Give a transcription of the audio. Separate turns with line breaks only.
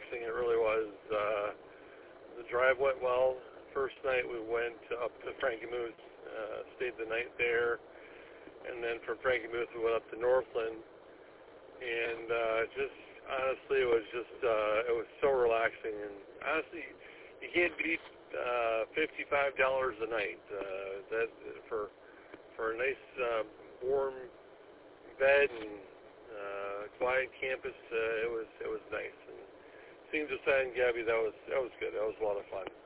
relaxing. It really was. The drive went well. First night we went up to Frankie Moose, stayed the night there, and then from Frankie Moose we went up to Northland, and just honestly it was so relaxing, and honestly you can't beat $55 a night. That for a nice warm bed and quiet campus, it was nice. And seeing Josiah and Gabby, that was good. That was a lot of fun.